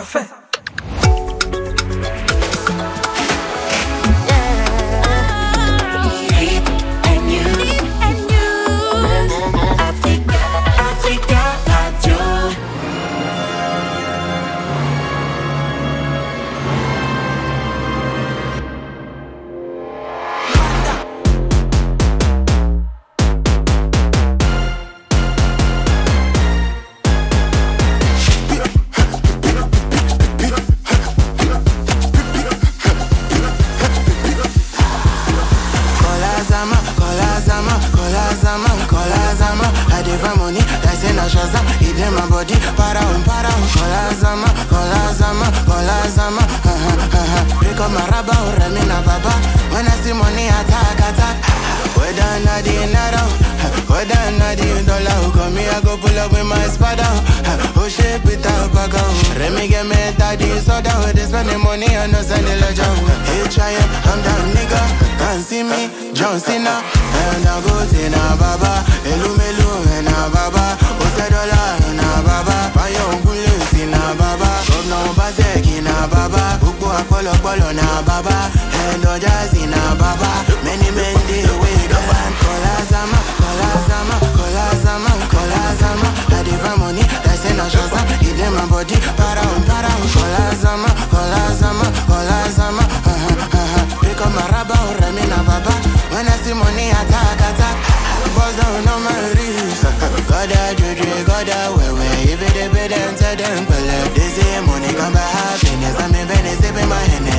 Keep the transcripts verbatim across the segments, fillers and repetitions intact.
fait. John Cena, and I go to na baba, Elumelu and na baba, Osedola and na baba, Bayon Gulu na baba, Governor Bazeki na baba, Ubu Apollo Polo na baba, and Ojazi na baba, many men they wake up and Kolazama, Kolazama, Kolazama, Kolazama, I divine money, that's in a shazam, it in my body, para un para un Kolazama, Kolazama, Kolazama, uh-huh, uh-huh, pick up my rabba, Ramina baba. When I see money, attack, attack. Buzz down on my wrist. Goda, juju, goda, wewe. If it is better than tell them, but they say money come by happiness. I'm in Venice, sipping my Henny.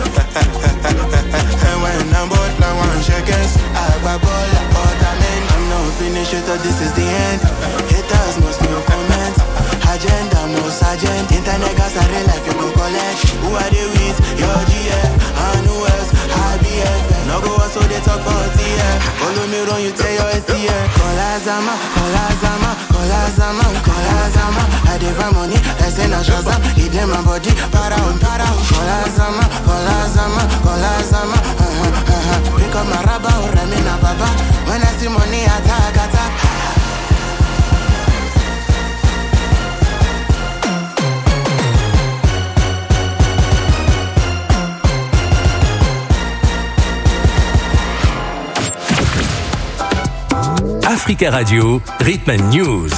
And when I'm bored, fly one shakers. I grab all the other men. I'm not finished, you thought this is the end. Haters must no comment. Agenda, no sergeant. Internet gas, I real life, you go collect. Who are they with? Your G F. And who else? I B F. No go so they talk about T F. Follow me run, you tell your S T F. Kolazama, Kolazama, Kolazama, Kolazama. I divine money, that's in a shazam. It in my body, para un para un. Kolazama, Kolazama, Kolazama. Uh-huh, uh-huh. Pick up my rabba, Ramina baba. When I see money, attack, attack. Africa Radio, Rhythm and News.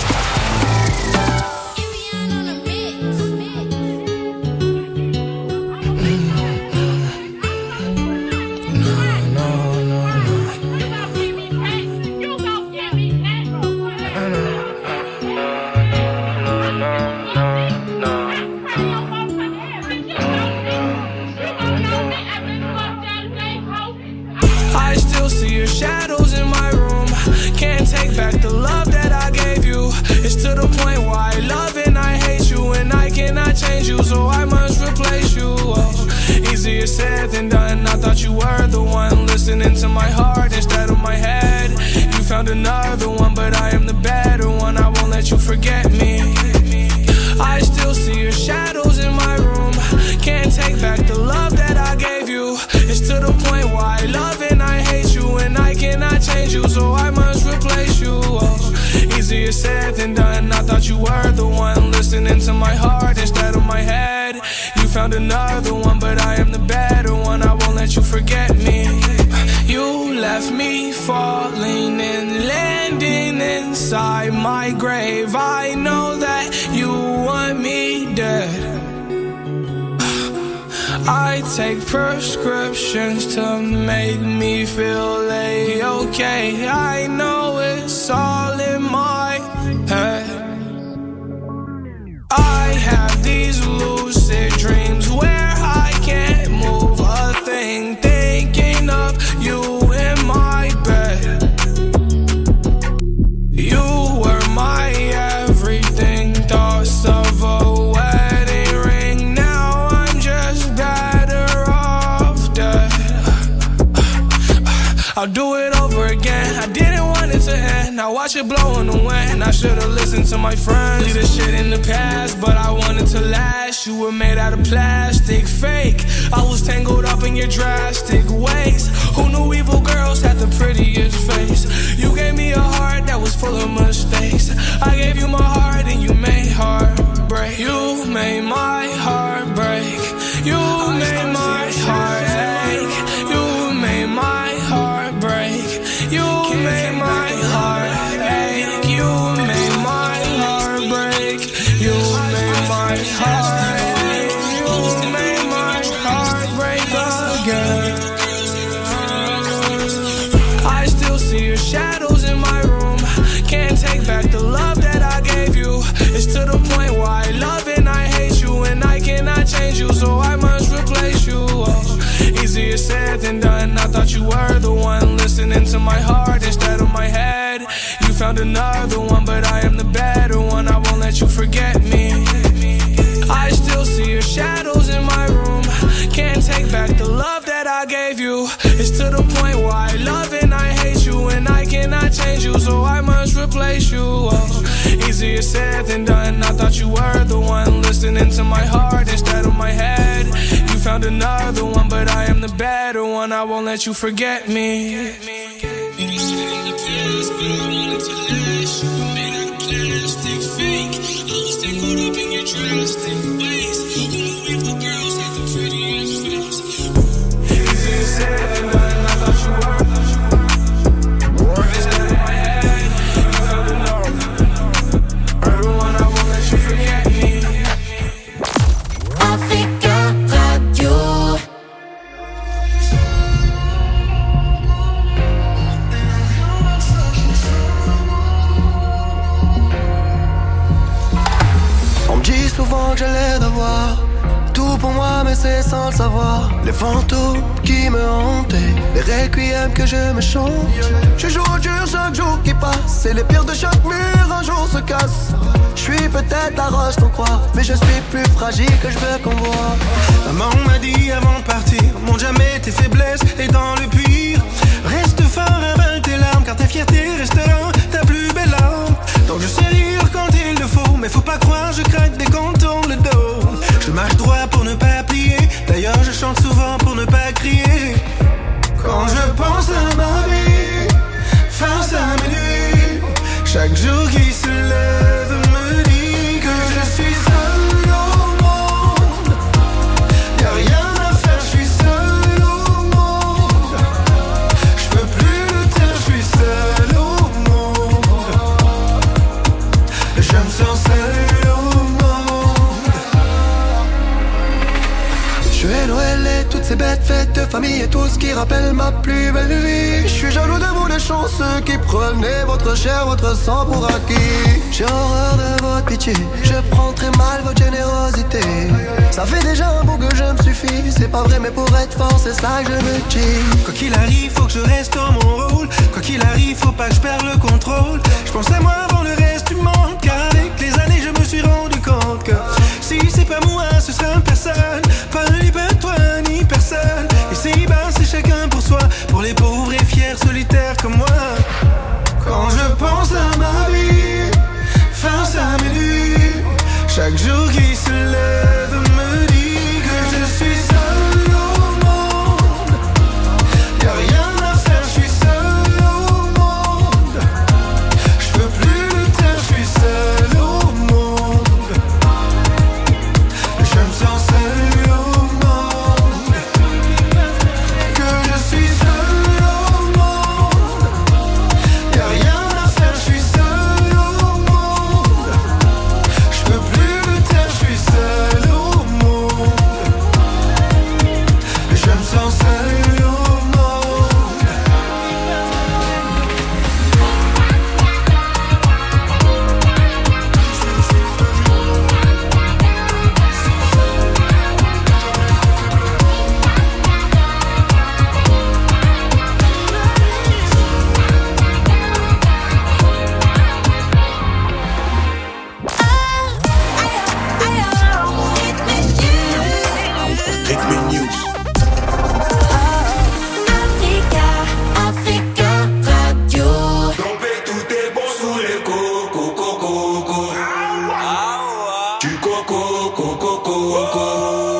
I still see your shadows in my room. Can't take back the love that I gave you. It's to the point where I love and I hate you, and I cannot change you, so I must replace you. Oh, easier said than done. I thought you were the one listening to my heart instead of my head. You found another one, but I am the better one. I won't let you forget me. I still see your shadows in my room. Can't take back the love that I gave you. It's to the point where I love and I hate you, and I cannot change you, so I must replace you. Oh, easier said than done. I thought you were the one listening to my heart instead of my head. You found another one, but I am the better one. I won't let you forget me. You left me falling and landing inside my grave. I know that you want me dead. I take prescriptions to make me feel A-okay. I know it's all in my head. I have these lucid dreams where I can't move a thing, thinking of you in my bed. You were my everything, thoughts of a wedding ring. Now I'm just better off dead. I'll do it over again. I didn't want it to end. Now watch it blow in the wind. I should've listened to my friends. Leave this shit in the past, but I wanted to last. You were made out of plastic, fake. I was tangled up in your drastic ways. Who knew evil girls had the prettiest face? You gave me a heart that was full of mistakes. I gave you my heart and you made heartbreak. You made my than done. I thought you were the one listening to my heart instead of my head. You found another one, but I am the better one. I won't let you forget me. I still see your shadows in my room. Can't take back the love that I gave you. It's to the point where I love and I hate you, and I cannot change you, so I must replace you. Oh, easier said than done. I thought you were the one listening to my heart instead of my head. You found another one, but I am the better one. I won't let you forget me. Que j'allais devoir tout pour moi, mais c'est sans le savoir. Les fantômes qui me hantaient, les requiem que je me chante. Je joue au dur chaque jour qui passe, et les pierres de chaque mur un jour se cassent. Je suis peut-être la roche qu'on croit, mais je suis plus fragile que je veux qu'on voit. Maman m'a dit avant de partir, montre jamais tes faiblesses, et dans le pire, reste fort, avale tes larmes, car ta fierté restera ta plus belle arme. Donc je sais rire quand il le faut, mais faut pas croire, je craque dès qu'on tourne le dos. Je marche droit pour ne pas plier, d'ailleurs je chante souvent pour ne pas crier. Quand je pense à ma vie, face à mes nuits, chaque jour qui se lève me dit que je suis seul au monde. Y'a rien à faire, je suis seul au monde. Je peux plus le taire, je suis seul au monde. Je me sens seul au monde. Je vais Noël et toutes ces bêtes fêtes de famille et tout ce qui rappelle ma plus belle vie. Je suis jaloux de vous les chanceux qui prenez votre chair, votre sang pour acquis. J'ai horreur de votre pitié, je prends très mal votre générosité. Ça fait déjà un bout que je me suffis, c'est pas vrai mais pour être fort c'est ça que je me dis. Quoi qu'il arrive faut que je reste dans mon rôle. Quoi qu'il arrive faut pas que je perde le contrôle. Je pense à moi avant le reste du monde, car avec les années je me suis rendu compte que si c'est pas moi ce sera personne. Pas ni pas toi ni personne. Et c'est bas c'est chacun pour soi, pour les pauvres et fiers solitaires comme moi. Quand je pense à ma vie, face à mes nuits, chaque jour qui se lève me dit que je suis seul au monde. Y'a rien à faire, je suis seul au monde. Je peux plus le taire, je suis seul au monde. Je me sens seul au monde. Que je suis seul au monde. Y'a rien à faire, je suis seul au monde. Je peux plus le taire, je suis seul au monde. Je me sens seul au monde. Ritme News. Africa, Africa Radio. Tomber tout est bon sous les coco, coco, coco. Du coco, coco, coco.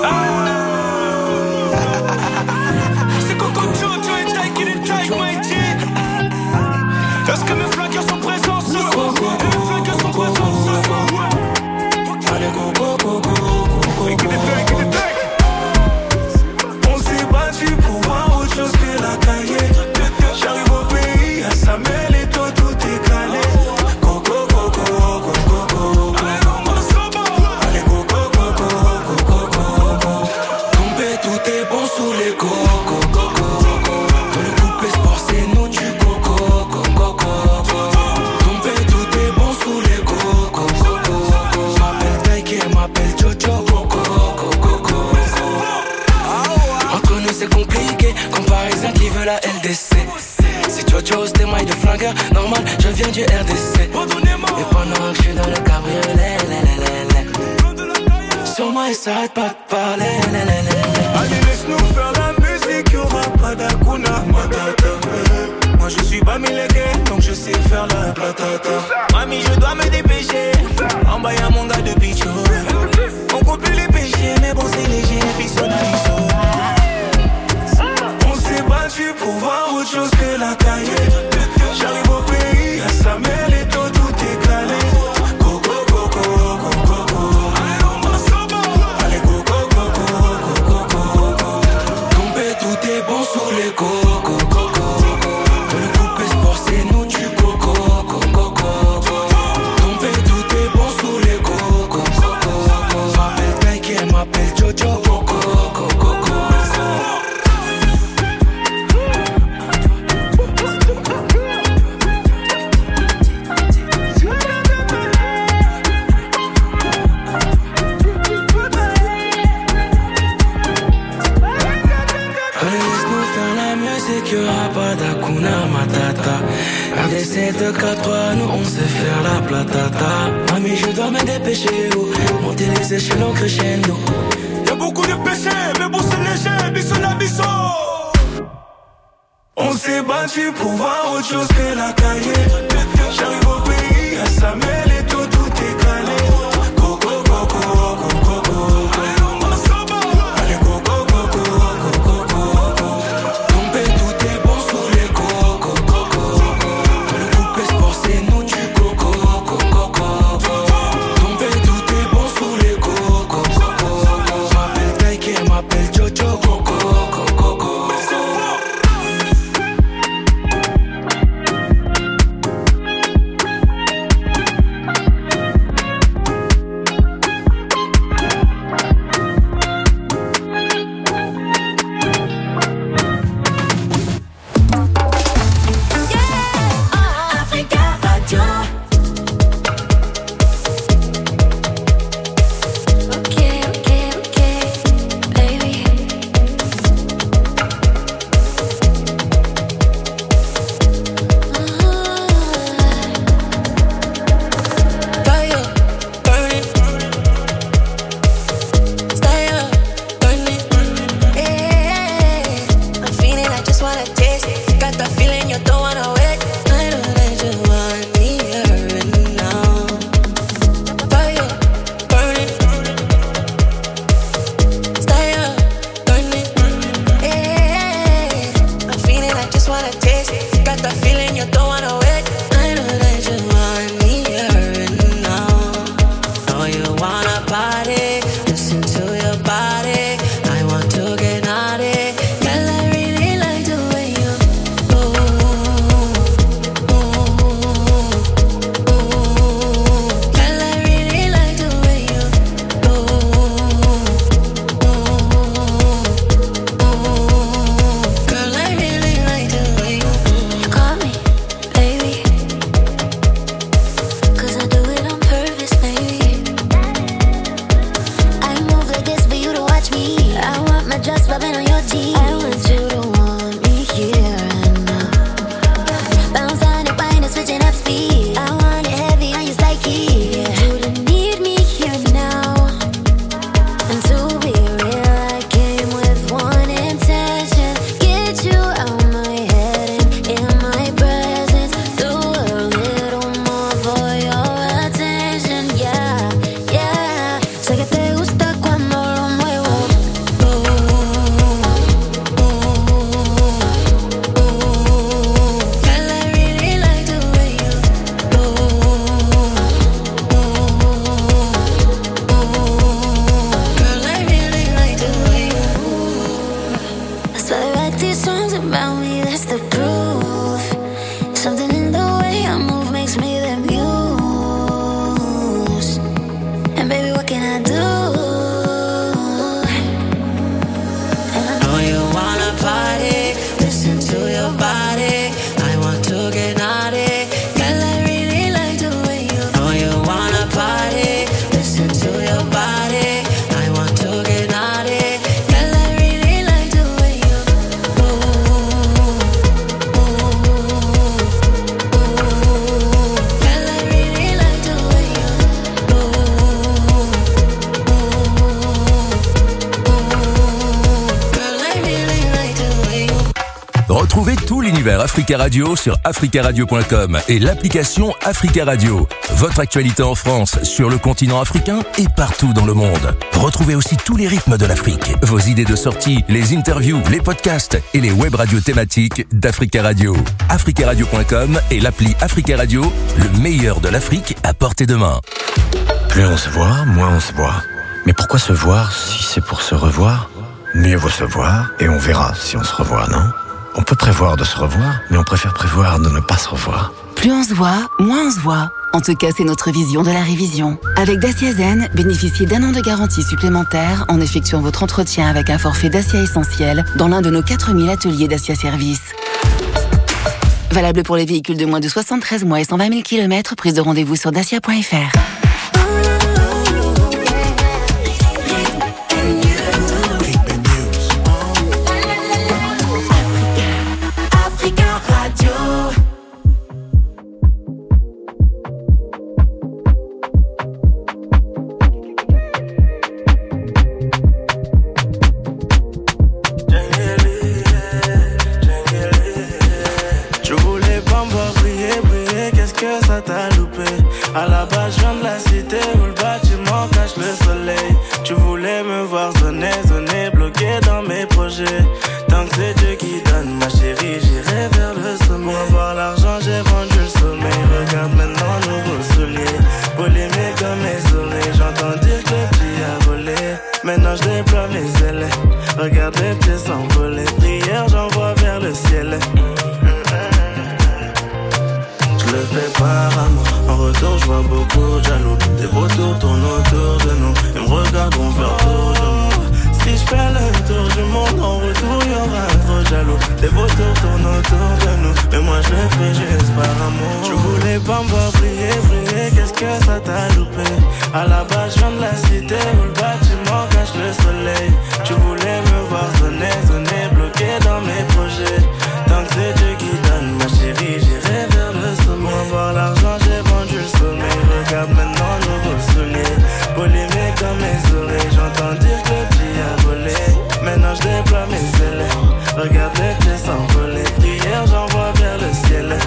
C'est Coco Jojo et Taiki et Taiki Mighty. Est-ce que mes flaqueurs sont présents ce soir? Mes flaqueurs sont présents ce soir. Allez, coco, coco, coco. Écoute les tags, écoute les tags. On s'est battu pour voir autre chose que la cahier. J'arrive au pays, à Samuel et toi tout est calé. Coco, coco, coco, coco. Allez, on va s'en battre. Allez, coco, coco, coco, coco. la L D C. C'est Jojo, c'était maille de flingueur. Normal, je viens du R D C. Et pendant que je suis dans le cabriolet, sur moi ils s'arrêtent pas de parler. Allez, laisse-nous faire la musique, y'aura pas d'Akuna Matata. Moi je suis pas millégué, donc je sais faire la platata. Mami, je dois me dépêcher. En bas y'a mon gars de bicho. On coupe plus les péchés, mais bon c'est léger, puis sonaliso. On s'est battu pour voir autre chose que la cahier. J'arrive au pays, à Samuel et tout, tout est calé. Coco, coco, coco, coco. Allez, coco, coco, coco, coco. Tombé, tout est bon sous les coco, coco. Le coupe est sport, c'est nous du coco, coco, coco. Tombé, tout est bon sous les coco, coco. M'appelle Taiki, elle m'appelle Jojo, coco, coco, coco. Y'aura pas d'Akuna Matata. R D C deux quatre trois, nous on sait faire la platata. Mami, je dois me dépêcher, oh. Monter les échelons crescendo. Y'a beaucoup de péchés, mais bon c'est léger, bisous la bisou. On s'est battu pour voir autre chose que la cahier. J'arrive au pays, à Samuel et tout, tout est calé. Coco, coco, coco, coco. Allez, coco, coco, coco, coco. Tombé, tout est bon sous les coco, coco. Le coupe est sport, c'est nous du coco, coco, coco. Tombé, tout est bon sous les coco, coco. M'appelle Taiki, elle m'appelle Jojo, coco, coco, coco. Retrouvez tout l'univers Africa Radio sur africa radio point com et l'application Africa Radio. Votre actualité en France, sur le continent africain et partout dans le monde. Retrouvez aussi tous les rythmes de l'Afrique, vos idées de sortie, les interviews, les podcasts et les web radios thématiques d'Africa Radio. africa radio point com et l'appli Africa Radio, le meilleur de l'Afrique à portée de main. Plus on se voit, moins on se voit. Mais pourquoi se voir si c'est pour se revoir ? Mieux vaut se voir et on verra si on se revoit, non ? On peut prévoir de se revoir, mais on préfère prévoir de ne pas se revoir. Plus on se voit, moins on se voit. En tout cas, c'est notre vision de la révision. Avec Dacia Zen, bénéficiez d'un an de garantie supplémentaire en effectuant votre entretien avec un forfait Dacia Essentiel dans l'un de nos quatre mille ateliers Dacia Service. Valable pour les véhicules de moins de soixante-treize mois et cent vingt mille kilomètres, prise de rendez-vous sur dacia point f r. À la base, je viens de la cité où le bâtiment cache le soleil. Tu voulais me voir zoner, zoner, bloqué dans mes projets. Tant que c'est Dieu qui donne, ma chérie, j'irai vers le sommet. Pour avoir l'argent, j'ai vendu le sommeil. Regarde maintenant, nouveau soulier. Polémique dans mes oreilles, j'entends dire que le petit a volé. Maintenant, je déploie mes ailes. Regarde les pieds s'envoler. Prière, j'envoie vers le ciel. Je le fais par amour. En retour, je vois beaucoup de jaloux. Des vautours tournent autour de nous. Ils me regardent, on fait autour de nous. Si je fais le tour du monde, en retour, y'aura un trop jaloux. Des vautours tournent autour de nous. Mais moi, je le fais juste par amour. Tu voulais pas me voir briller, briller. Qu'est-ce que ça t'a loupé? À la base, je viens de la cité où le bâtiment cache le soleil. Tu voulais me voir sonner, sonner, bloqué dans mes projets. Tant que c'est Dieu qui donne, ma chérie, j'irai vers le sommet. Pour avoir l'argent, j'ai vendu le sommeil. Regarde maintenant, nouveau soulier. Polémique dans mes oreilles. J'entends dire que le petit a volé. Maintenant, je déploie mes ailes. Regarde les pieds s'envoler. Prière, j'envoie vers le ciel.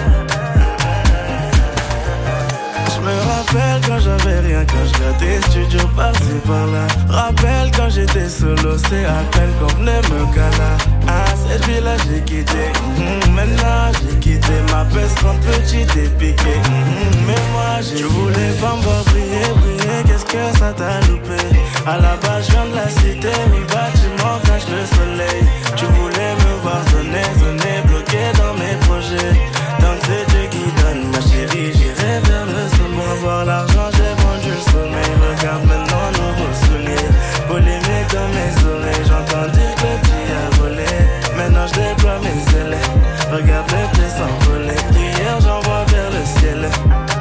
Je me rappelle quand j'avais rien, quand je grattais studio par-ci par-là. Rappelle quand j'étais solo, c'est à peine qu'on venait me caler. Ah, cette vie-là j'ai quitté, mmh, maintenant j'ai quitté ma peste quand petit et piqué. Mmh, mais moi j'ai. Tu voulais pas me voir briller, briller, qu'est-ce que ça t'a loupé? À la base je viens de la cité où le bâtiment cache le soleil. Tu voulais me voir sonner, sonner, bloqué dans mes projets. Tant que c'est Dieu qui donne, ma chérie, j'irai vers le sommet. Pour avoir l'argent, j'ai vendu le sommeil. Regarde maintenant, nouveau soulier. Polémique dans mes oreilles. J'entends dire que le petit a volé. Maintenant, je déploie mes ailes. Regarde les pieds s'envoler. Prière, j'envoie vers le ciel.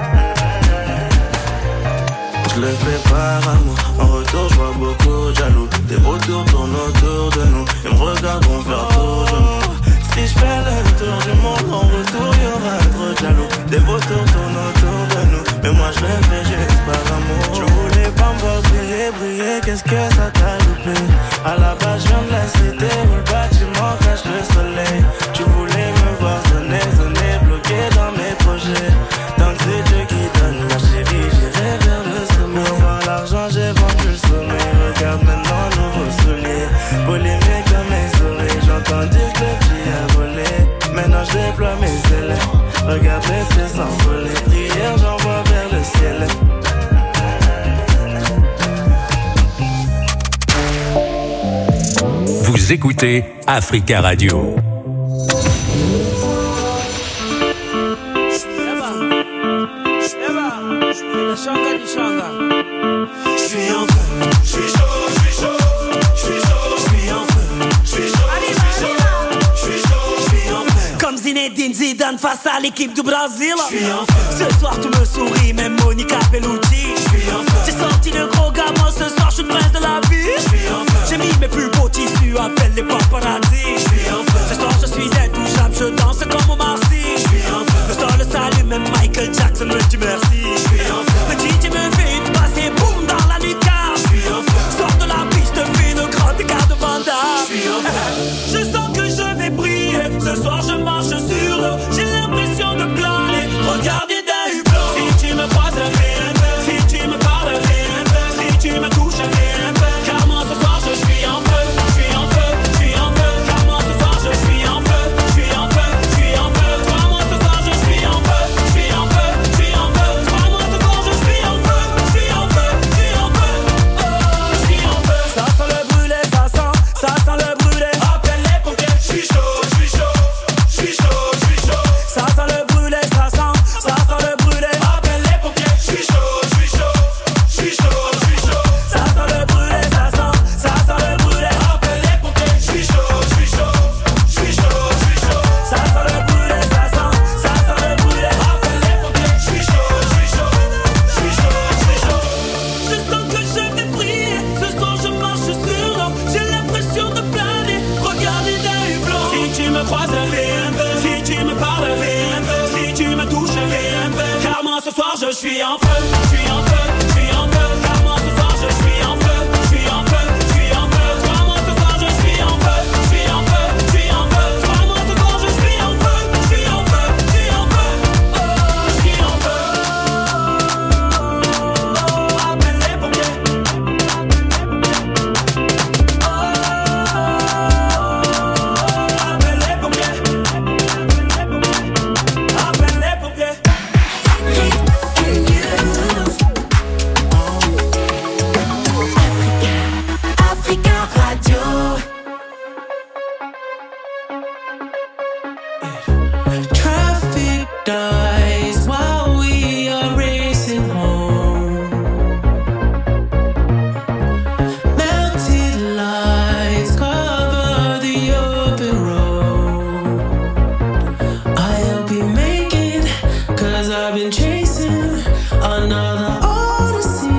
Je le fais par amour. En retour, je vois beaucoup de jaloux. Des vautours tournent autour de nous. Ils me regardent, on fait autour de nous. Si je fais le tour du monde, en retour y'aura trop de jaloux. Des vautours tournent autour de nous. Mais moi je le fais juste par amour. Tu voulais pas me voir briller, briller. Qu'est-ce que ça t'a loupé? À la base je viens de la cité où le bâtiment cache le soleil. Tu voulais me voir sonner, sonner, bloqué dans mes projets. Tant que c'est Dieu qui donne, ma chérie, j'irai vers le sommet. Pour avoir l'argent, j'ai vendu le sommeil. Regarde maintenant, nouveau soulier. Polémique dans mes oreilles. J'entends dire que le petit a volé. Maintenant je déploie mes ailes. Regarde les pieds s'envoler. Prière, j'envoie vers le ciel. Vous écoutez Africa Radio. Zinedine Zidane face à l'équipe du Brésil. Ce soir tu me souris, même Monica Bellucci. J'ai sorti le gros gamin, ce soir je suis le prince de la vie. J'ai mis mes plus beaux tissus, appelle les paparazzi. Ce soir je suis intouchable, je danse comme Omar Sy. Le sol le salut, même Michael Jackson me dit merci. Le D J me fait une passe et boum dans la lucarne. Sors de la piste, fais le grand écart de Van Damme. Je sens que je vais briller ce soir. suis en feu, je suis en feu, je suis en feu. Vraiment ce soir je suis en feu, je suis en feu, je suis en feu. Vraiment ce soir je suis en feu, je suis en feu, je suis en feu. Vraiment ce soir je suis en feu, je suis en feu, je suis en feu. Oh, je suis en feu. Appelle les pompiers. Appelle les pompiers. Appelle les pompiers. Africa Radio. Traffic dies while we are racing home. Melted lights cover the open road. I hope you make it, 'cause I've been chasing another odyssey.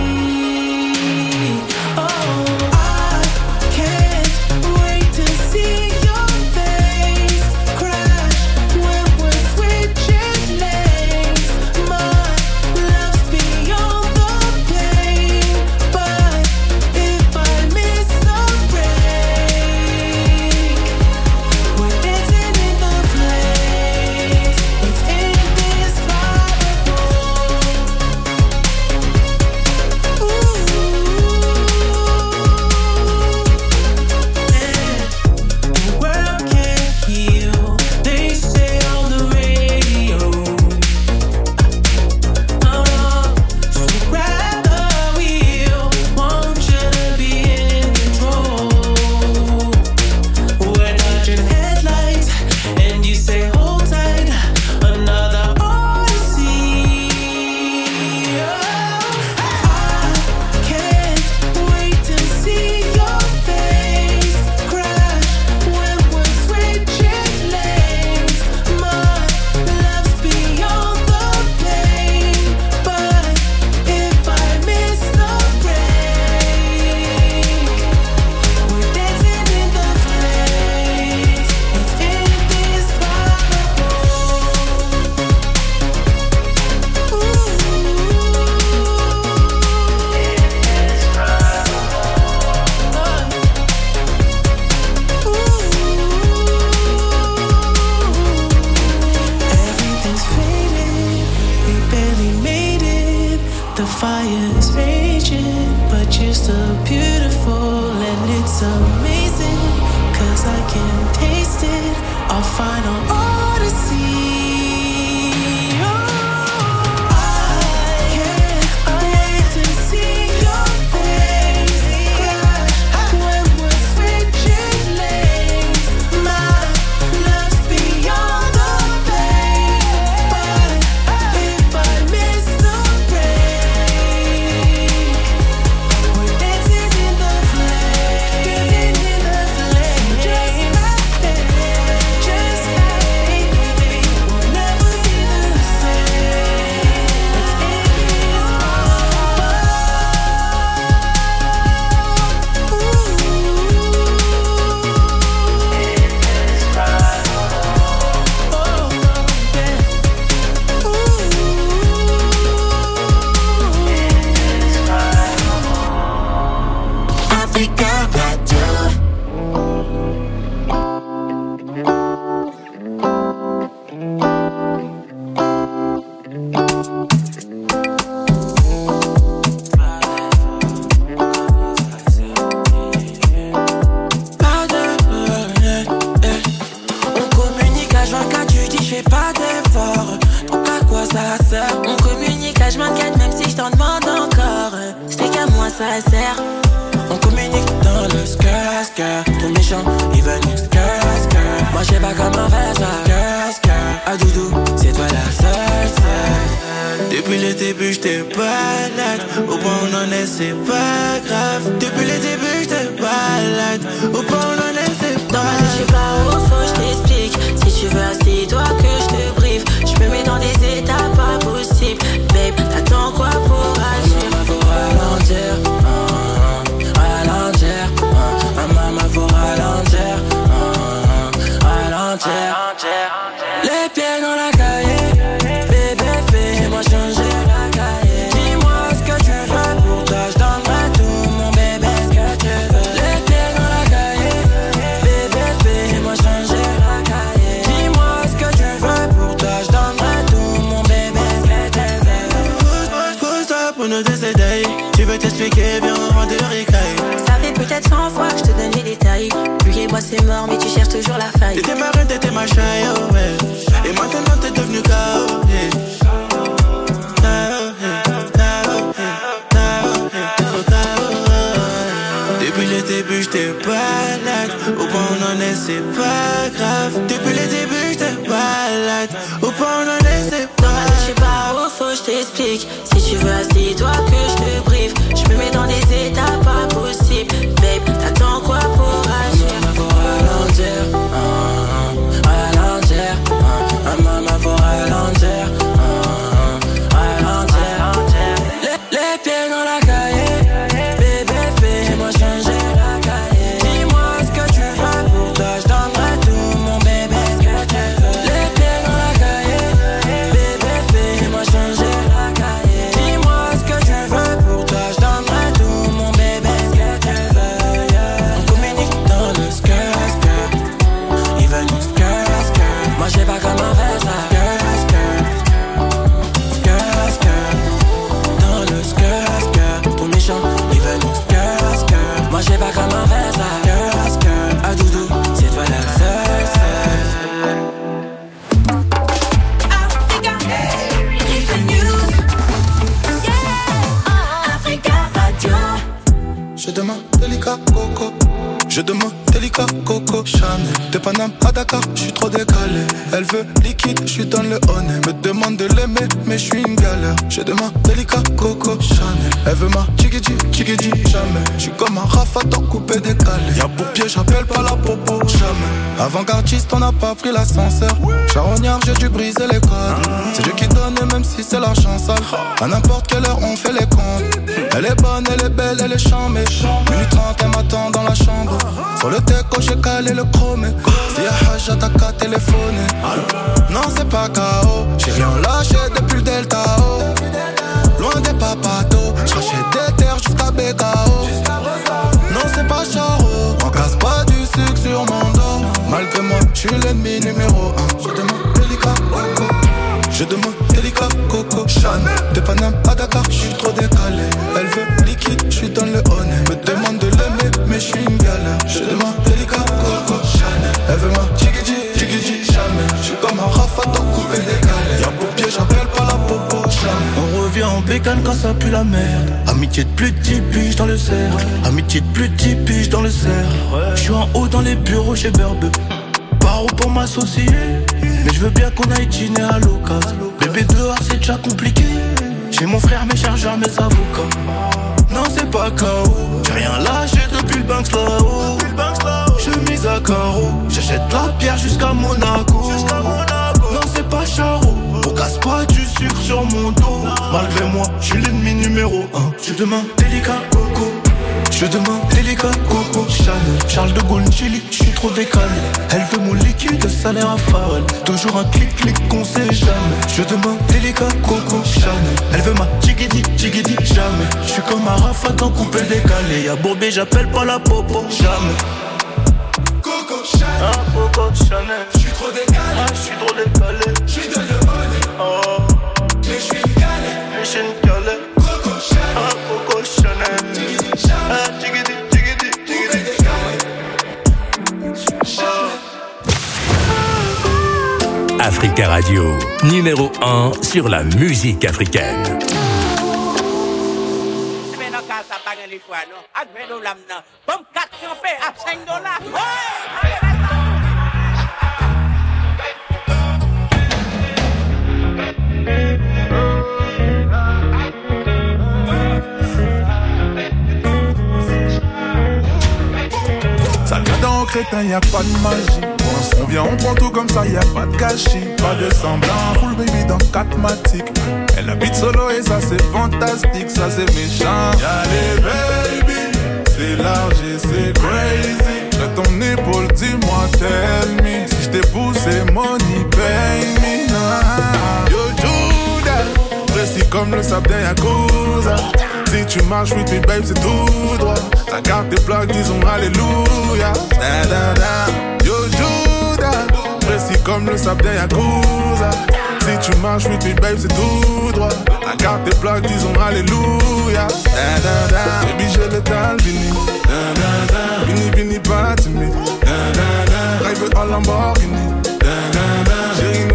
Oh, I can't wait to see your face crash when we're switching lanes. My love's beyond the pain, but if I miss the break, we're dancing in the flames. It's indescribable. The world can't heal, they say on the radio. Oh, so grab the wheel, want you to be in control. We're dodging headlights, and you say hold tight, another odyssey. I can't wait to see your face crash when we're switching lanes. My love's beyond the pain, but if I miss the break, we're dancing in the flames. It's indescribable. Everything's faded, we barely made it. The fire's raging, but you're still beautiful, and it's amazing, 'cause I can taste it, our final odyssey. Oh, I can't wait to see your face crash when we're switching lanes. My love's beyond the pain, but if I miss the break, we're dancing in the flames, dancing in the flames. Just like that, just like baby, we'll never be the same. It's Africa Radio. On communique à vingt-quatre, tu dis je fais pas d'effort. Donc à quoi ça sert? On communique à vingt-quatre, même si je t'en demande encore. C'est qu'à moi ça sert. On communique dans le skirt, skirt. Ton méchant, il veut nous skirt, skirt. Moi je sais pas comment faire ça. Skirt, skirt. Ah doudou, c'est toi la seule, seule. Depuis le début j'étais balade. Au point où on en est c'est pas grave. Depuis le début j'étais balade. Au point où on en est c'est pas grave. Je sais pas où faut je t'explique. Si tu veux assis-toi que je te brief. Je me mets dans des états pas possibles. Babe, t'attends quoi pour agir? Maman faut ralentir, uh, ralentir, uh, maman faut ralentir, uh, ralentir. Les pieds dans la cahier, bébé fais-moi changer. t'étais ma chaille, ouais. Et maintenant t'es devenu K O. Depuis le début j'étais balade. Au point où on en est c'est pas grave. Depuis le début j'étais balade. Au point où on en est c'est pas grave. Je sais pas où faut je t'explique. Si tu veux assis-toi que je te brief. Je me mets dans des états pas possibles. Babe, t'attends quoi pour agir? Maman faut ralentir, ah, ah, ralentir, ah, ah, maman faut ralentir, ah, ah, ralentir. Les, les pieds dans la cahier, bébé fais-moi changer. Dis-moi ce que tu veux pour toi, je donnerai tout mon bébé. Ce que tu veux. Les pieds dans la cahier, bébé fais-moi changer. Dis-moi ce que tu veux pour toi, je donnerai tout mon bébé. Ce que tu veux, yeah. On communique dans le skirt, skirt. Ils veulent mon skirt, skirt. Moi j'ai pas comment faire ça. Skirt, skirt. Skirt, skirt. Dans le skirt, skirt. Ton méchant, ils veulent mon skirt, skirt. Moi j'ai pas comment faire ça. Skirt, skirt. Ah doudou, c'est toi la seule, seule. Africa, Africa News. Yeah, Africa Radio. Je demande délicat coco. Je demande délicat coco. Chanel de Paname à Dakar, je suis trop décalé. Elle veut liquide, je suis dans le honey. Me demande de l'aimer, mais je suis une galère. Je demande délicat coco. Chanel, elle veut ma chigidi, chigidi, jamais. Je suis comme un rafaton coupé décalé. Y'a pour pied, j'appelle pas la popo, jamais. Avant-gardiste, on n'a pas pris l'ascenseur. Charognard, j'ai dû briser les codes. C'est Dieu qui donne, même si c'est l'argent sale. À n'importe quelle heure, on fait les comptes. Elle est bonne, elle est belle, elle est chambée. Minute trente, elle m'attend dans la chambre. Sur le teco, j'ai calé le chrome. Si y'a Haja, t'as qu'à téléphoner. Non, c'est pas K O. J'ai rien lâché depuis le Delta O. Loin des papatos. J'rachète des terres jusqu'à B K O. Non, c'est pas Charo. On casse pas du sucre sur mon dos. Malgré moi, j'suis l'ennemi numéro un. Je demande délicat coco. Je demande délicat coco. Chanel de Paname à Dakar, j'suis trop décalé. Elle veut liquide, j'suis dans le honey. Me demande de l'aimer, mais j'suis une galère. Je demande délicat coco. Chanel, elle veut ma chigidi, chigidi, jamais. J'suis comme un rafaton coupé décalé. Y'a beau pied, j'appelle pas la popo, jamais. On revient en bécane quand ça pue la merde. Amitié de plus de dix piges dans le cercle. Amitié de plus de dix piges dans le cercle. J'suis en haut dans les bureaux chez Berbe. Paro pour m'associer. Mais je veux bien qu'on aille dîner à l'occasion. Bébé dehors c'est déjà compliqué. J'ai mon frère, mes chargeurs, mes avocats. Non c'est pas K O. J'ai rien lâché depuis le Banks là-haut. Je mise à carreau. J'achète la pierre jusqu'à Monaco. Non c'est pas Charo. On casse pas du sucre sur mon dos. Malgré moi, je suis l'ennemi numéro un. Je demande délicat coco. Je demande délicat coco. Chanel, Charles de Gaulle, Chili, je suis trop décalé. Elle veut mon liquide, salaire à Pharrell. Toujours un clic-clic qu'on sait jamais. Je demande délicat coco. Chanel, elle veut ma chigidi, chigidi, jamais. Je suis comme un rafatan coupé décalé. Y'a Bourbé, j'appelle pas la popo, jamais. Coco Chanel, ah, Coco Chanel. Je suis trop décalé. Ah, je suis trop décalé. Je suis dans le honey. Oh, mais je suis une galère. Mais je suis une galère. Coco Chanel, ah, Coco Chanel. Ah, tigidi, tigidi, tigidi. Africa Radio, numéro un sur la musique africaine. Ça vient dans crétin, y'a pas de magie. On vient, on prend tout comme ça, y'a pas de gâchis. Pas de semblant, full baby dans quatre matiques. Elle habite solo et ça c'est fantastique, ça c'est méchant. Y'a les baby, c'est large et c'est crazy. J'ai ton épaule, dis-moi, tell me. Si j't'ai poussé, money, pay me. Nah. Yo Judas, précis comme le sable d'un Yakuza. Si tu marches with me babe c'est tout droit. Ta carte est plaque, disons alléluia. Da da da. Yo Judas, précis comme le sable d'un Yakuza. Si tu marches with me babe c'est tout droit. Ta carte est plaque, disons alléluia. Da da da. Baby j'ai le tal vini. Da da da. Vini vini pas timide. Da da da. Drive en Lamborghini.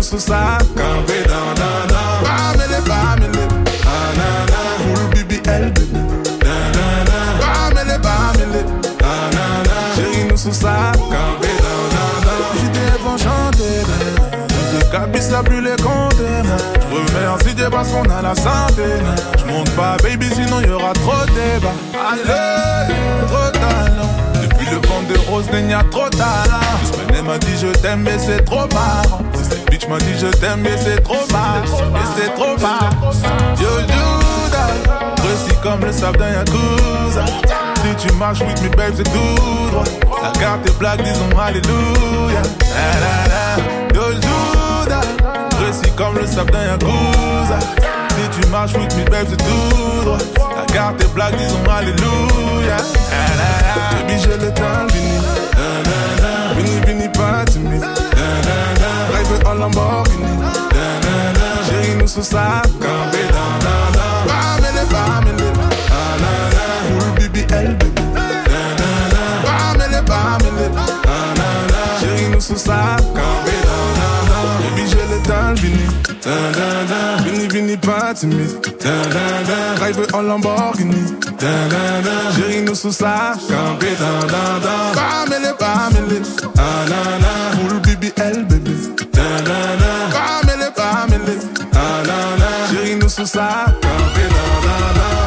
sous ça, campé dans dans dans. Bamele, bamele, anana, full B B L bébé, nanana. Bamele, bamele, anana, chérie nous sous ça, campé dans dans dans. J'étais vont chanter, je cabisse la plus les compter. Je remercie Dieu parce qu'on a la santé. Je monte pas baby sinon y'aura trop de débat. Allez, trop talent. Depuis le vent de rose, il y a trop talent. Elle m'a dit je t'aime mais c'est trop marrant. Cette bitch m'a dit je t'aime mais c'est trop marrant. Et c'est trop marrant. Yo Judas, précis comme le sable d'un Yakuza. Si tu marches with me babe c'est tout droit. La carte est black disons alléluia. La, la, la. Yo Judas, précis comme le sable d'un Yakuza. Si tu marches with me babe c'est tout droit. La carte est black disons alléluia. La, la, la. Baby j'ai le temps fini. Vini, vini, pas timide. Drive en Lamborghini. Chérie, nous sous ça, campé dans dans dans. Bamele, bamele, anana, full B B L bébé. Bamele, bamele, anana, chérie, nous sous ça, campé dans dans dans. Baby, j'ai le temps, vini. Vini, vini, pas timide. Drive en Lamborghini. Chérie, nous sous ça, campé dans dans dans. Bamele, bamele, anana, full B B L bébé. Bamele, bamele, anana, chérie, nous sous ça, campé dans dans dans.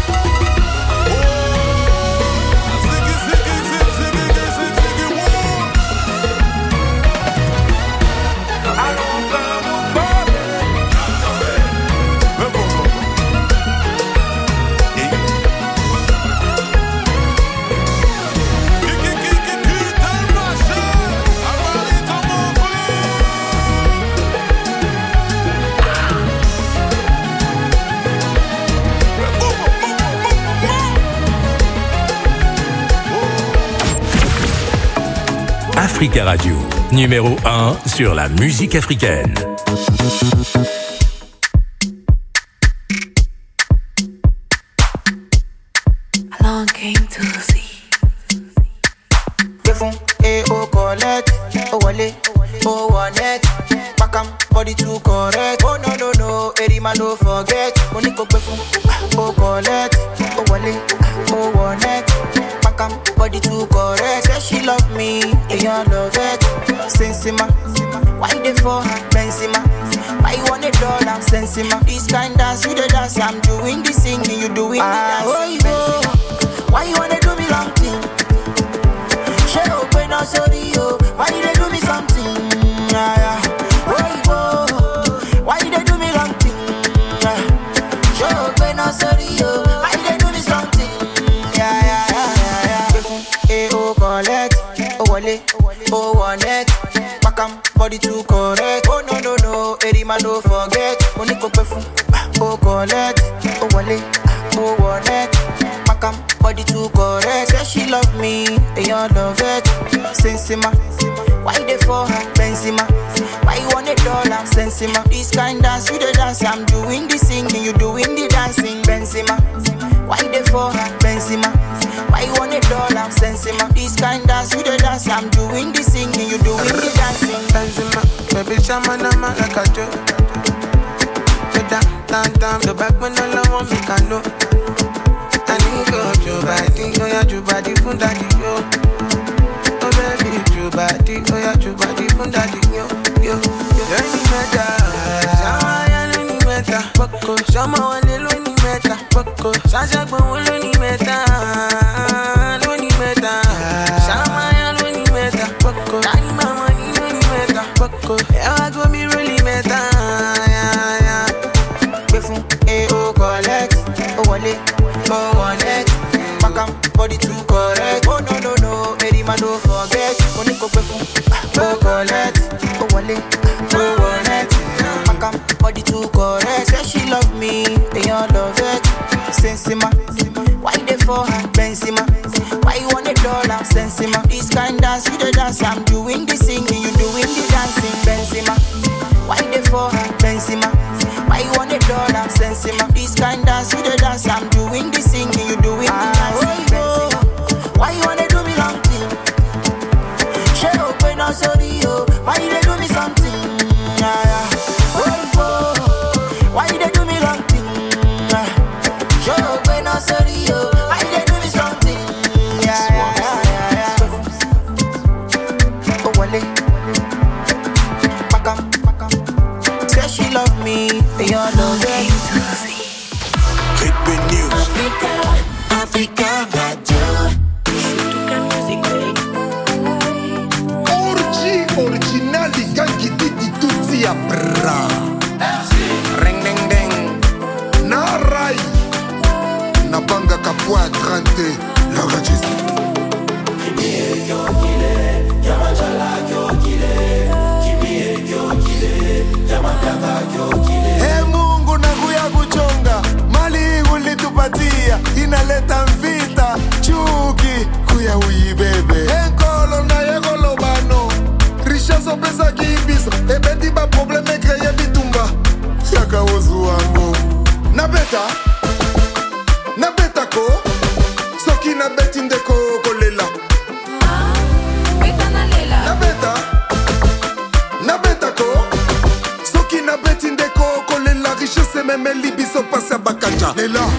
Africa Radio, numéro un sur la musique africaine. Along came to see. Befon et au collect, au wallet, au one-net. Pakam, body too correct. Oh no no no, Erima no forget. Moniko befon, au collect, au wallet, au one-net. Pakam, body too correct. Say she love me, and you love it. Sensima, why they for her? Benzema, why you want a dollar? Sensima, this kind dance, you the dance. I'm doing the singing, you doing the dance. Oh, why you wanna do me long thing? She open up, sorry, yo. Why you they do me something? Yeah, yeah. Oh, why you they do me long thing? Yeah. She open up, sorry, yo. Why you they do me something? Yeah, yeah, yeah, yeah, yeah. Eh, oh, collect, oh, wallet, oh, one-net. Pakam, body too correct. Oh, no, no, no, Erima no forget. Moniko perfume, oh, collect, oh, wallet, oh, one-net. Pakam, body too correct. Say she love me, and you love it. Sensima, why they for her? Benzema, why you want a dollar? Sensima, this kind dance, you the dance. I'm doing the singing, you doing the dancing. Benzema, why they for her? Benzema, why you want a dollar? Sensima, this kind dance, you the dance. I'm doing the singing, you doing the dancing. Benzema, baby, shaman, I'm like a joke. Down, down, down, the back when all I want me can know. I need go, your body, oh yeah, your body, from daddy, yo. Oh baby, your body, oh yeah, your body, from daddy, yo, yo, yo. Learning meta, Shama ya learning meta, Boko, Shama wale learning meta, Boko, Shasha kwa learning meta, learning meta, Shama ya learning meta, Boko, Tani mama ni learning meta, Boko, yeah, I go me really meta, yeah, yeah. Befon et au collect, au wallet, oh one-net. Pakam, body too correct. Oh no no no, Erima no forget. Moniko befon, oh collect, oh wallet, oh one-net. Pakam, body too correct. Say she love me, and you love it. Sensima, why they for her? Benzema, why you want a dollar? Sensima, this kind dance, you the dance. I'm doing the singing, you doing the dancing. Benzema, why they for her? Benzema, why you want a dollar? Sensima, this kind dance, you the dance. I'm doing the singing, you doing the dancing. Benzema, why you wanna do me long thing? She open up, sorry, yo. Why you they do me something? Yeah, yeah. bakacha. Les là.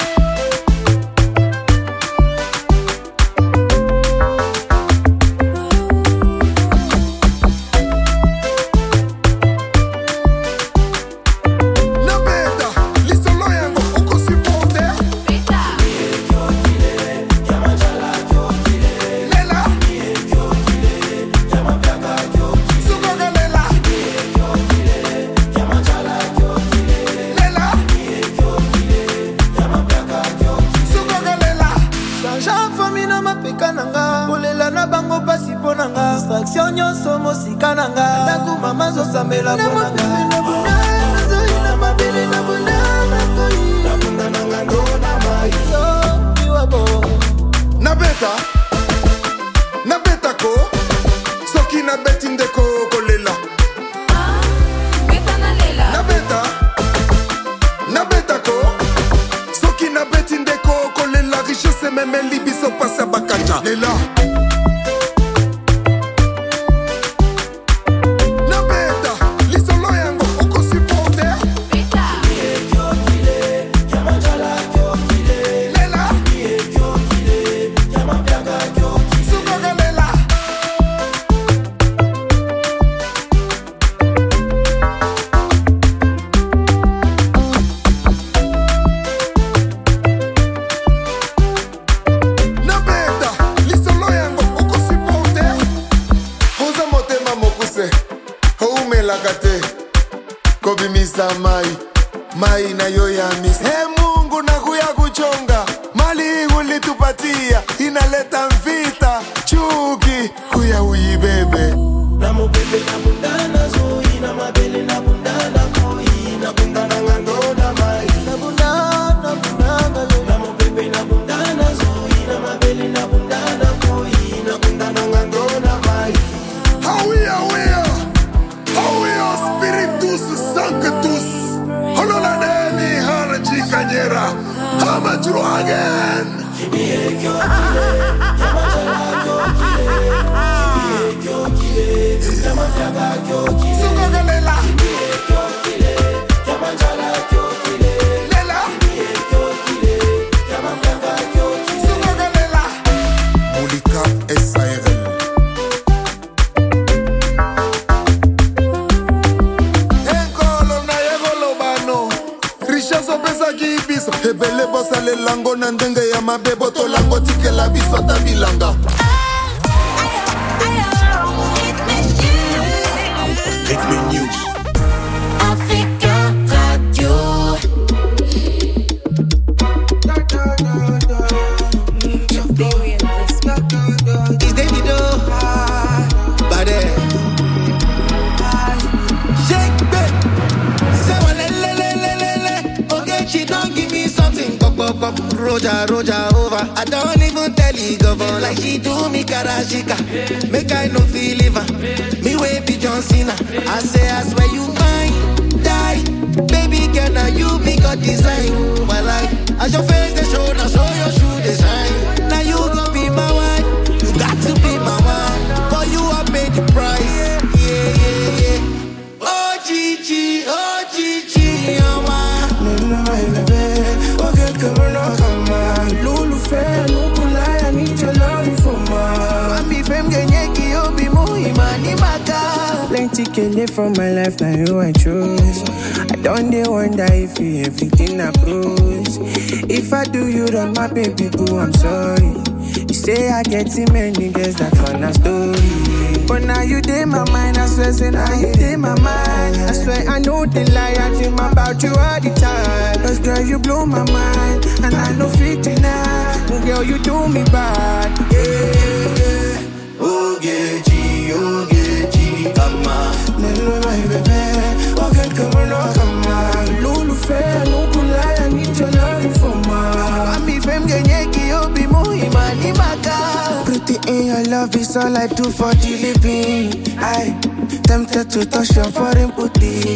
From my life, now you I choose. I don't dey wonder if you everything I cruise. If I do you wrong, my baby boo, I'm sorry. You say I get too many girls, that's on a story. But now you dey my mind, I swear, say now you dey my mind. I swear I know the lie, I dream about you all the time. Cause girl, you blow my mind, and I know fit tonight. Girl, you do me bad. Yeah, yeah, yeah. Oh, yeah, G, oh, yeah, G, come on. Nelo my baby, oh girl, come on, oh, come on. Lulu fair, no cool lie, I need your love for my. I'm if I'm getting you be muy money maka. Pretty in your love is all I do for the living. I tempted to touch your foreign booty.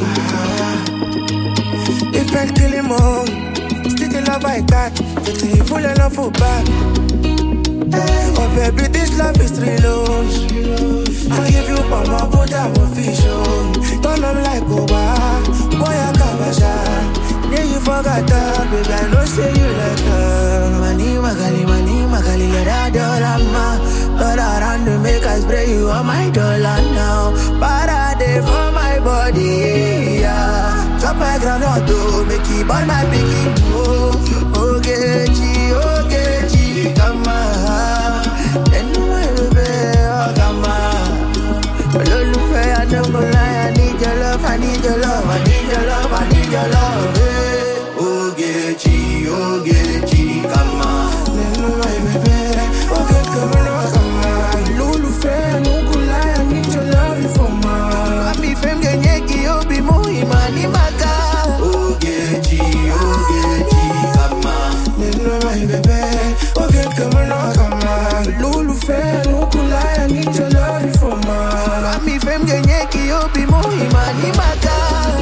If I kill him all, still in love like that. It's a full of love for back. Oh baby, this love is real. I give you my mama, but I won't fish. Don't love like Oba, boy I can't. Yeah, you forgot that. baby, I know say you like her. Money, Magali, money, Magali, let her dollar, ma. All around to make us spray you on my dollar now. Parade for my body, yeah. Chop my ground to make it burn my picking. Oh, Ogechi, Ogechi, come on. And my baby, oh, come on. Lulufe, I don't go lie, I need your love, I need your love, I need your love, I need your love. Hey. Ogechi, Ogechi, come on. And my baby, okay, come on, come on. Lulufe, I don't go lie, I need your love for my. Ami fem genyeki, obi mui mani maka. Ogechi, Ogechi, come on. And my baby, okay, come on, come on. Lulufe, I don't go lie, I need your love for my. Ami fem genyeki, obi mui mani maka.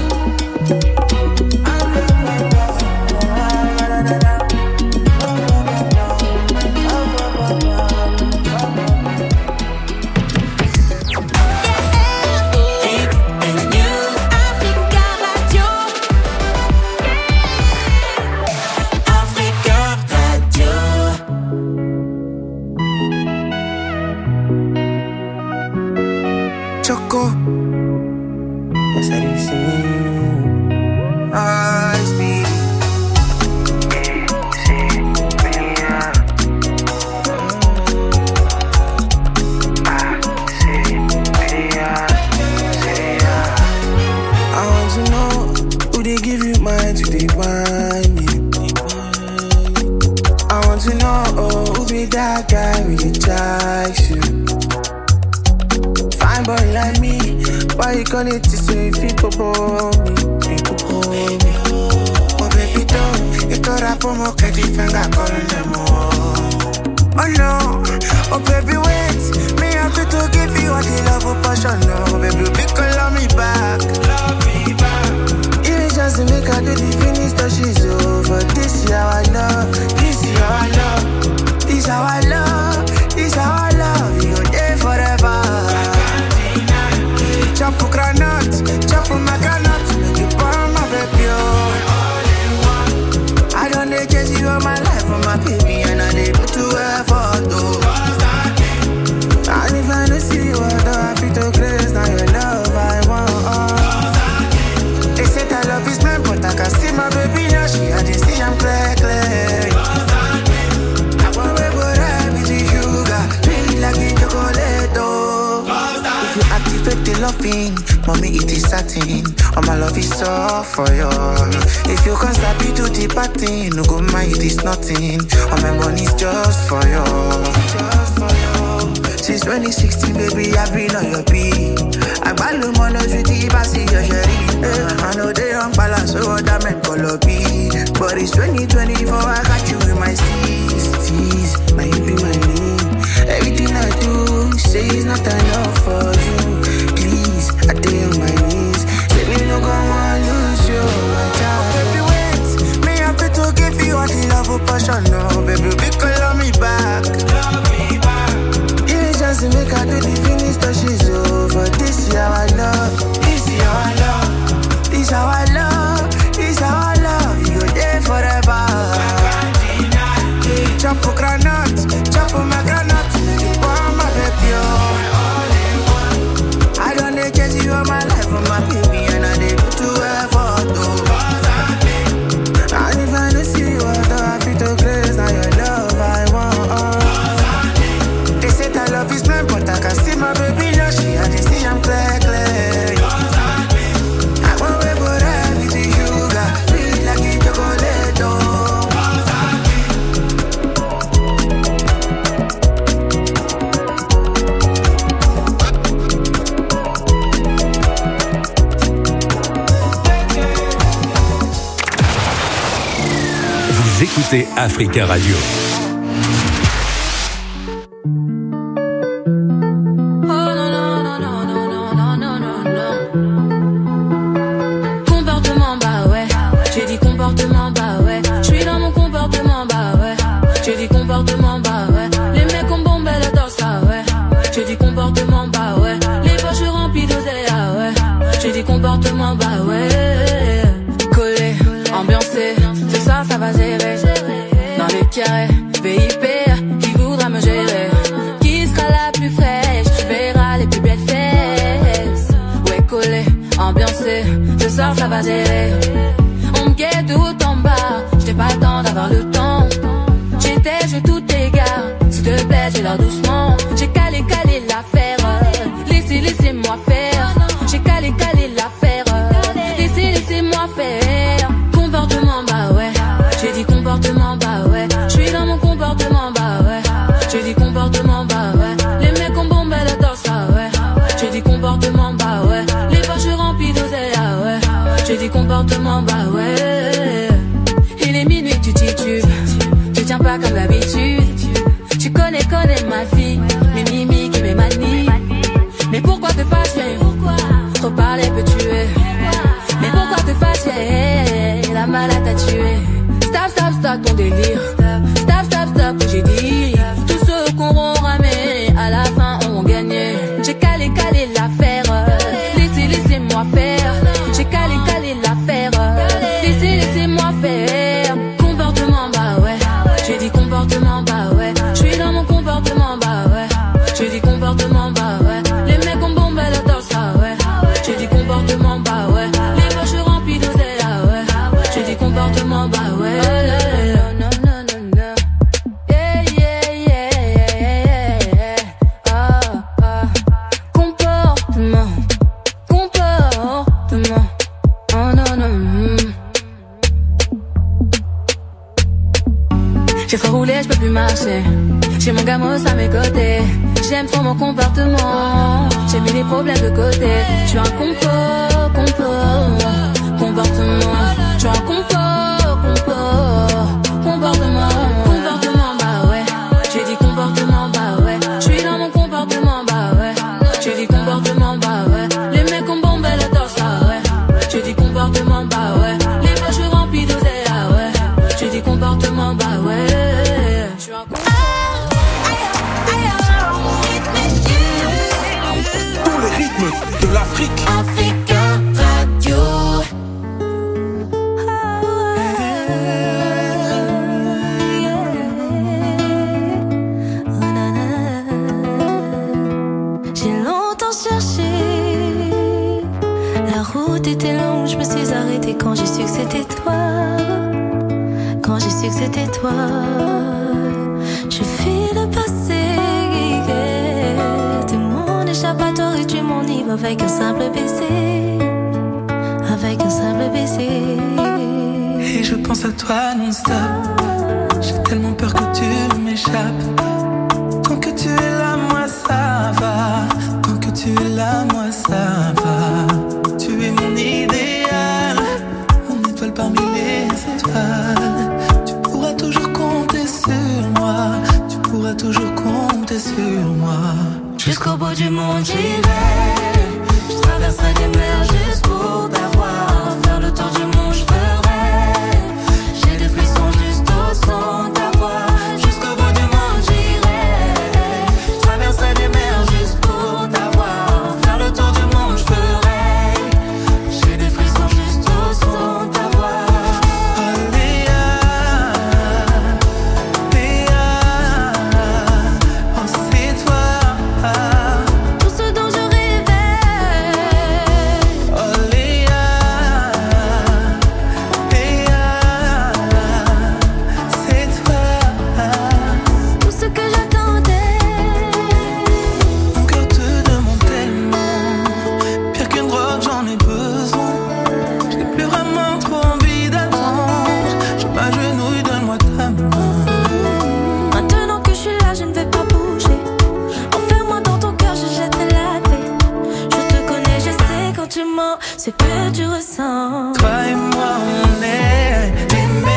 It to say people for me, people for me. Oh baby, don't you thought I put more catchy finger calling them all. Oh no, oh baby, wait. Me have to give you all the love of passion. No, baby, because love me back, love me back. It is just to make her do the finish that she's over. This is how I love, this is how I love, this is how I love, this is how I love you there forever. Chop for granite, chop for my granite, make you burn my baby, oh. I don't need chase you all my life for my baby, and I need to effort, though. And if I don't see you, I feel to grace, now your love I want. They say that love is blind, but I can see my baby now, she I just see I'm clear, clear. I want to go right with the sugar, sweet like in chocolate, oh. If you activate the loving, mommy it is satin. All my love is all for you. If you can't stop it to the party, no go mind it is nothing. All my money's just for you, just for you. Since twenty sixteen, baby, I've been on your beat. I value my love with the passy, your sherry. I know they don't balance, so that man color B. But it's twenty twenty-four, I got you in my steez, steez. Now you be my name. Everything I do, say it's not enough for you. Please, I stay on my knees. Say me no go want lose you, my child. Baby, wait, me have to give you all the love of passion, no, baby, because love me back, love me back. Give me a chance to make her do the finish that she's over. This is how I love, this is how I love, this is how I love, this is how I love. You there forever. Chop for granite, chop for my granite. I don't need chase you all my life for my baby, and I need to effort, though. And if I don't see you, I feel to grace, now your love I want. They say that love is blind, but I can see my baby now, she I just see I'm clear, clear. I want to go right with the sugar, sweet like a chocolate, oh. Écoutez Africa Radio. Comportement, bah ouais. J'ai dit comportement, bah ouais. J'suis dans mon comportement, bah ouais. J'ai dit comportement, bah ouais. Les mecs ont bombé le torse, ah ouais. J'ai dit comportement, bah ouais. Les poches remplies d'oseille, ah ouais. J'ai dit comportement, bah ouais. Collé, ambiancé, c'est ça, ça va soir ça va gérer. On me guette tout en bas, j'ai pas le temps d'avoir le temps. J'étais, je tout égare, s'il te plaît, j'ai l'air doucement. J'ai calé, calé l'affaire, laissez, laissez-moi faire. J'ai calé, calé l'affaire, laissez, laissez-moi faire. Comportement, bah ouais, j'ai dit comportement, bah ouais. J'suis dans mon comportement, bah ouais. J'ai dit comportement, bah ouais. Les mecs ont bombé la danse, ah ouais. J'ai dit comportement, bah ouais. Les poches remplies d'oseille, ah ouais. J'ai dit comportement, bah ouais. Il est minuit, tu titubes. Tu tiens pas comme d'habitude. Tu connais, connais ma fille. Mes mimiques et mes manies. Mais pourquoi te fâcher? Trop parler peut tuer. Mais pourquoi te fâcher? La malade t'a tué. Stop, stop, stop ton délire. Stop, stop, stop que j'ai dit. Tous ceux qu'on auront ramé, à la fin ont gagné. J'ai calé, calé l'affaire. Laissez, laissez-moi faire. J'ai calé, calé l'affaire. Laissez, laissez-moi faire. Comportement, bah ouais. J'ai dit comportement, bah ouais. J'suis dans mon comportement, bah ouais. J'ai dit comportement, bah ouais. Les mecs ont bombé la danse, ah ouais. J'ai dit comportement, bah ouais. Les poches remplies d'oseille, ah ouais. J'ai dit comportement, bah ouais. Non, non, non, non, non. Yeah, yeah, yeah, yeah, yeah. Ah, ah. Comportement, comportement. Oh non, non. mm. J'ai trop roulé, j'peux plus marcher. J'ai mon gamos à mes côtés. J'aime trop mon comportement. J'ai mis les problèmes de côté. J'suis un compo, compo, comportement. J'suis un compo, compo, comportement. Comportement, bah ouais. J'ai dit comportement, bah ouais. J'suis dans mon comportement, bah ouais. J'ai dit comportement, bah ouais. Les mecs ont bombé la danse, ah ouais. J'ai dit comportement, bah ouais. Les poches remplies d'oseille, ah ouais. J'ai dit comportement, bah ouais. J'suis un compo. Tous les rythmes de l'Afrique. Africa Radio. J'ai longtemps cherché. La route était longue, je me suis arrêtée quand j'ai su que c'était toi. Quand j'ai su que c'était toi. Je fuis le passé. T'es mon échappatoire et tu m'enivres avec un simple baiser. Avec un simple baiser. Et je pense à toi non-stop. J'ai tellement peur que tu m'échappes. Tant que tu es là, moi ça va. Tant que tu es là, moi ça va. Tu es mon idéal, mon étoile parmi les étoiles. Tu pourras toujours compter sur moi. Tu pourras toujours compter sur moi. Jusqu'au bout du monde j'irai. Je traverserai des mers juste pour t'avoir. Faire le tour du monde je ferai. J'ai des frissons juste au son de ta voix. Jusqu'au bout du monde j'irai. Je traverserai des mers juste pour t'avoir. Faire le tour du monde je ferai. J'ai des frissons juste au son de ta voix. Oh Léa, Léa, oh c'est toi. Tout ce dont je rêvais. Oh Léa, Léa, c'est toi. Tout ce que j'attendais. Mon cœur te demande tellement. Pire qu'une drogue, j'en ai besoin. Je n'ai plus vraiment trop envie d'attendre. Je m'agenouille, donne-moi ta main. Maintenant que je suis là, je ne vais pas bouger. Enferme-moi dans ton cœur, je jette la paix. Je te connais, je sais quand tu mens ce que tu ressens. Toi et moi, on est aimés.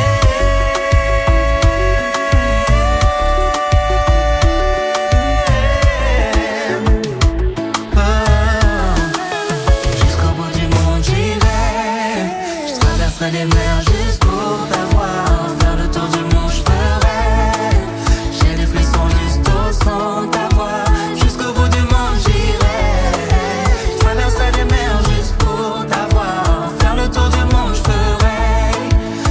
Jusqu'au bout du monde j'irai. Je traverserai les mers juste pour t'avoir. Faire le tour du monde je ferai. J'ai des frissons juste au son de ta voix. Jusqu'au bout du monde j'irai. Je traverserai les mers juste pour t'avoir. Faire le tour du monde je ferai.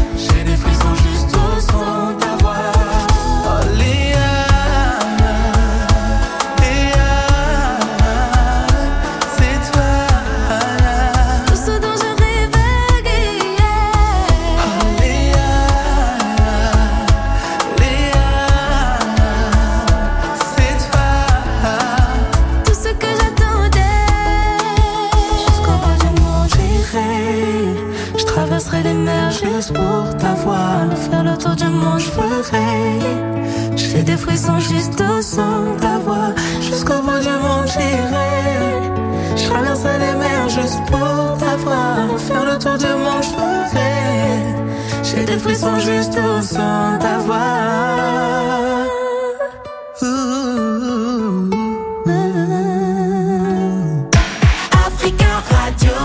monde je ferai. J'ai des frissons juste au son de ta voix. Jusqu'au bout du monde j'irai. Je traverserai les mers juste pour t'avoir. Faire le tour du monde je ferai. J'ai des frissons juste au son de ta voix. Africa Radio.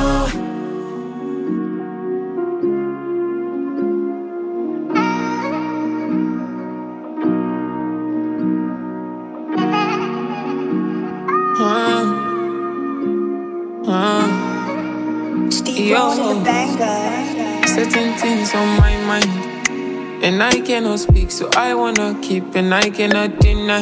Yo, certain things on my mind, and I cannot speak, so I wanna keep, and I cannot deny.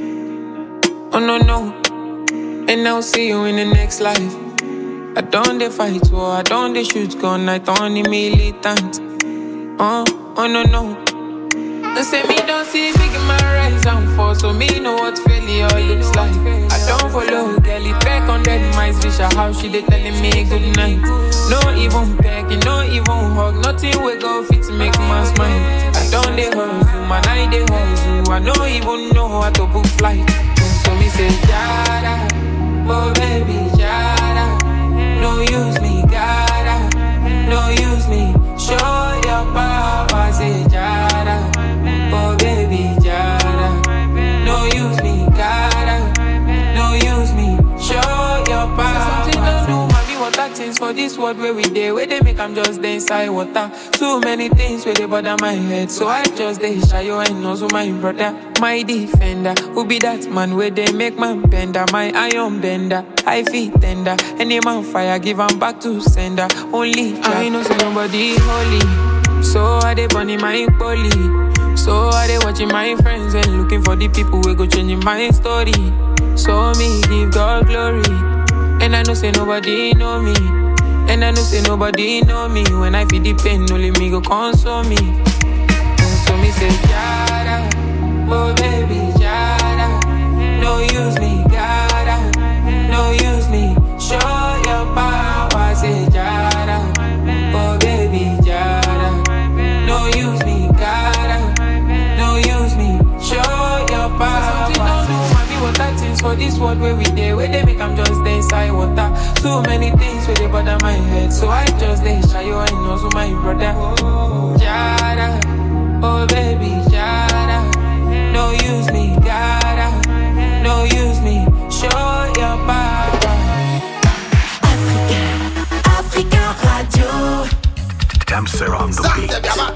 Oh no no, and I'll see you in the next life. I don't dey fight war, I don't dey shoot gun, I don't dey militant. Oh, oh no no. They say me don't see big in my rise and fall, so me know what failure looks like. I don't follow Kelly back on that mice, wish her how she dey telling me good night. No even pecking, no even hug, nothing we go fit to make my smile. I don't dey hustle, man I dey hustle, I don't even know how to book flight. So me say Jada, oh baby Jada, no use me, gotta, no use me, show your power, say Jada. Oh baby, Jada, no use me, gotta, no use me, show your power. Something don't do, mommy, water things for this world where we dey, where they make I'm just dey inside water. Too many things where they bother my head, so I just dey shy you and also my brother, my defender. Who be that man where they make man bender, my iron bender, I feel tender. Any man fire, give 'em back to sender. Only I know say nobody holy, so I dey burning my poly. So I dey watching my friends and looking for the people who go changing my story. So me give God glory, and I know say nobody know me, and I know say nobody know me. When I feel the pain, only me go console me. And so me say Jada, oh baby Jada, no use me, gotta, no use me, show your power, say Jada, oh baby Jada, no use me, gotta, no use me, show your power. Something don't do, mommy, water things for this world where we dey, where they make I'm just dey inside water. Too many things where they bother my head, so I just dey shy you and also my brother. Jada, oh baby Jada, no use me, gotta, no use me, show your power. Africa, Africa Radio. Damser on the beat.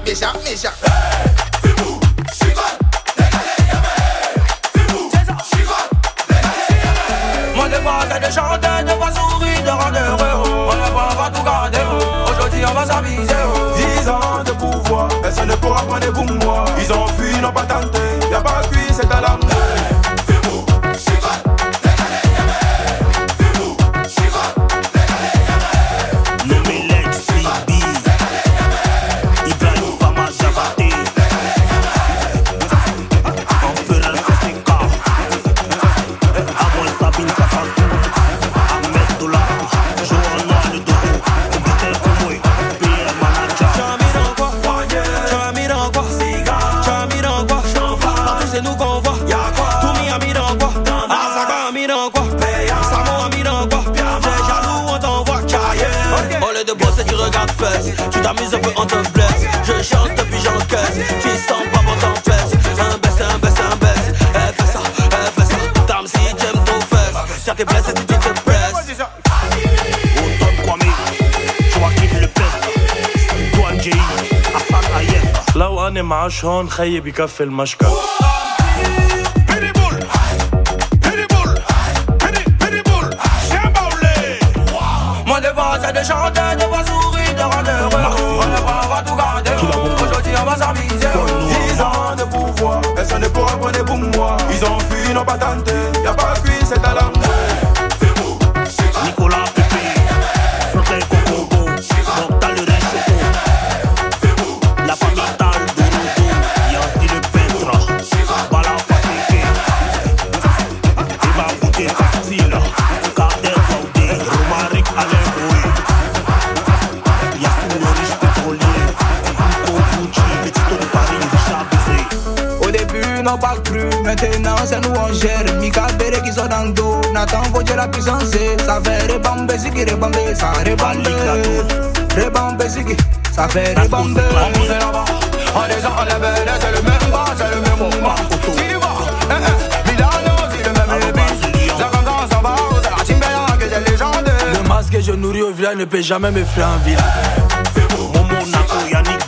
Mon devoir c'est de chanter, de voir sourire, de rendre heureux. On ne va tout garder. Aujourd'hui on va s'amuser. Dix ans de pouvoir, personne ne pourra prendre pour moi. Ils ont fui, n'ont pas tenté. Y'a pas cuit, c'est à l'amour. Tu t'amuses un peu, on te blesse. Je chante puis j'encaisse. Tu sens pas bon t'empêche. Un baisse, un baisse, un baisse. Elle fait ça, elle fait ça. Tam si j'aime ton fesse. Si t'es blessé, si tu te presses. Automne Kwame, Joaquin Le Pen, Douane J I, Afan Ayem. لو أنا معاش هون خيي بكفي المشكل. Mon devoir c'est de chanter, de voir sourire, de rendre heureux. On ne va tout garder. Aujourd'hui on va s'amuser. Dix ans de pouvoir, personne ne pourra prendre pour moi. Ils ont fui, n'ont pas tenté. Y'a pas cuit, c'est à l'amour. Nicolas Pépé, Flotin Coco, Mokhtar le Réchoco, la famille Tal de Rodo, Yancy le Peintre, Bala Faséké, Eva Bouté Castille, Carter Vaudé, Romaric Alain Boé, Yassine le riche pétrolier, Foucault Gucci, Petit de Paris, Richard pas cru, maintenant c'est nous on gère. Mika Bere qui sort dans le dos, Nathan Vogue la puissance. Ça fait rebambe, ziki, rebambe, ça rebambe. Rebambe, ziki, ça fait rebambe. On pousse là-bas, on les enlève, c'est le même bas, c'est le même mouvement. Si va, eh eh, Milano, c'est le même épi. Zagangan, ça va, c'est la Timbaya que j'ai légendaire. Le masque que je nourris au village ne peut jamais me faire en ville. Momo Nako, Yannick